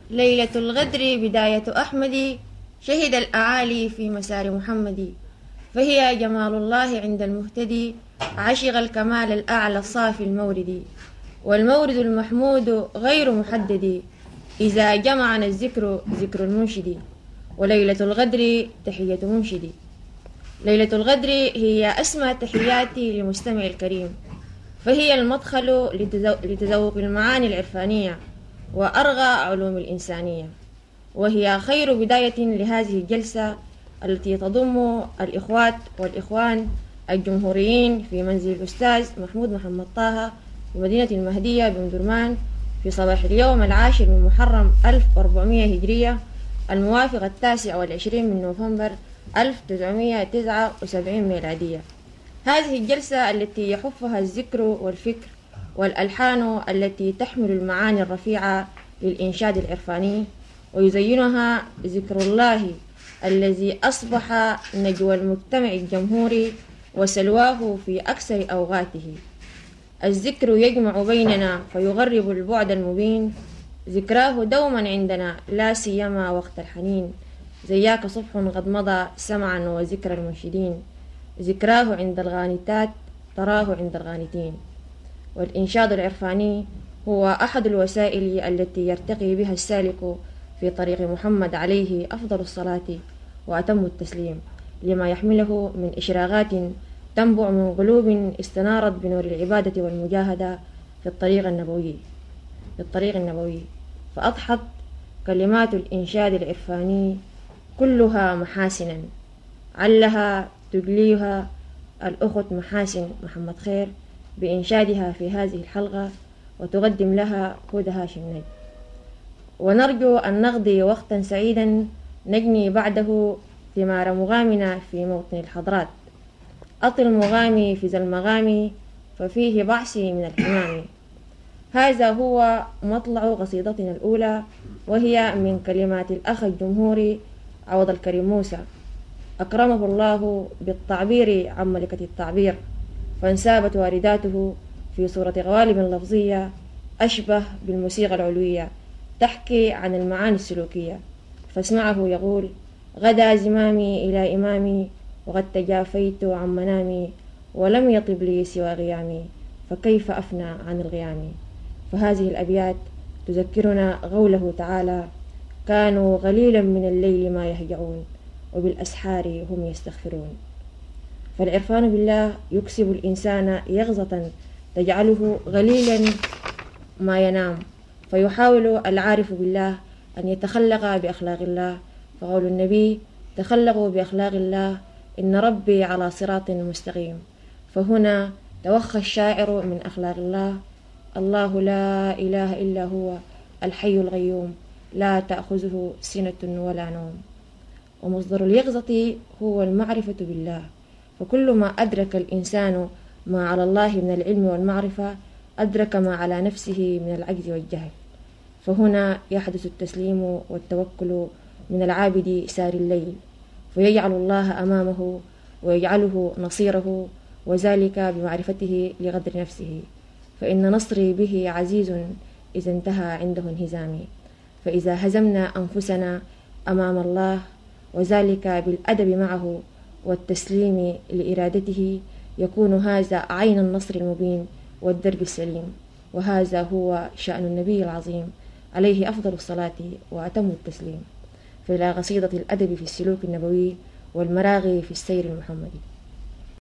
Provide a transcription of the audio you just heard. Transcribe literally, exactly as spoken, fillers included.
ليلة الغدر بداية أحمد، شهد الأعالي في مسار محمد، فهي جمال الله عند المهتدي، عشق الكمال الأعلى الصافي المورد، والمورد المحمود غير محدد، إذا جمعنا الذكر ذكر المنشد، وليلة الغدر تحية منشد. ليلة الغدر هي أسمى تحياتي لمستمع الكريم، فهي المدخل لتذوق المعاني العرفانية وأرغى علوم الإنسانية، وهي خير بداية لهذه الجلسة التي تضم الإخوات والإخوان الجمهوريين في منزل الأستاذ محمود محمد طه في مدينة المهدية بمدرمان في صباح اليوم العاشر من محرم ألف وأربعمائة هجرية، الموافق التاسع والعشرين من نوفمبر ألف وتسعمائة وتسعة وسبعين ميلادية. هذه الجلسة التي يحفها الذكر والفكر والألحان التي تحمل المعاني الرفيعة للإنشاد العرفاني، ويزينها ذكر الله الذي أصبح نجوى المجتمع الجمهوري وسلواه في أكثر أوقاته. الذكر يجمع بيننا فيغرب البعد المبين، ذكراه دوما عندنا لا سيما وقت الحنين، زياك صبح قد مضى سمعا وذكر المنشدين، ذكراه عند الغانتات تراه عند الغانتين. والإنشاد العرفاني هو أحد الوسائل التي يرتقي بها السالك في طريق محمد عليه أفضل الصلاة وأتم التسليم، لما يحمله من إشراقات تنبع من قلوب استنارت بنور العبادة والمجاهدة في الطريق النبوي في الطريق النبوي فأضحت كلمات الإنشاد العرفاني كلها محاسنا، علها تجليها الأخت محاسن محمد خير بإنشادها في هذه الحلقة، وتقدم لها هدى هاشم نجم. ونرجو أن نقضي وقتا سعيدا نجني بعده ثمار مغامنا في موطن الحضرات. أطل مغامي في ذا المغامي ففيه بعثي من الحمام. هذا هو مطلع قصيدتنا الأولى، وهي من كلمات الأخ الجمهوري عوض الكريم موسى، أكرمه الله بالتعبير عن ملكة التعبير، فانسابت وارداته في صورة قوالب لفظية أشبه بالموسيقى العلوية تحكي عن المعاني السلوكية. فاسمعه يقول: غدا زمامي إلى إمامي، وقد تجافيت عن منامي، ولم يطب لي سوى غيامي، فكيف أفنى عن الغيام. فهذه الأبيات تذكرنا قوله تعالى: كانوا قليلا من الليل ما يهجعون، وبالأسحار هم يستغفرون. فالعرفان بالله يكسب الإنسان يغزة تجعله قليلا ما ينام، فيحاول العارف بالله أن يتخلق بأخلاق الله، فقول النبي: تخلقوا بأخلاق الله إن ربي على صراط مستقيم. فهنا توخى الشاعر من أخلاق الله: الله لا إله إلا هو الحي القيوم، لا تأخذه سنة ولا نوم. ومصدر اليقظة هو المعرفة بالله، فكل ما أدرك الإنسان ما على الله من العلم والمعرفة أدرك ما على نفسه من العجز والجهل. فهنا يحدث التسليم والتوكل من العابد سار الليل، فيجعل الله أمامه ويجعله نصيره، وذلك بمعرفته لقدر نفسه. فإن نصري به عزيز إذا انتهى عنده انهزامي. فإذا هزمنا أنفسنا أمام الله، وذلك بالأدب معه والتسليم لإرادته، يكون هذا عين النصر المبين والدرب السليم. وهذا هو شأن النبي العظيم عليه أفضل الصلاة وأتم التسليم، فإلى قصيدة الأدب في السلوك النبوي والمراغي في السير المحمدي.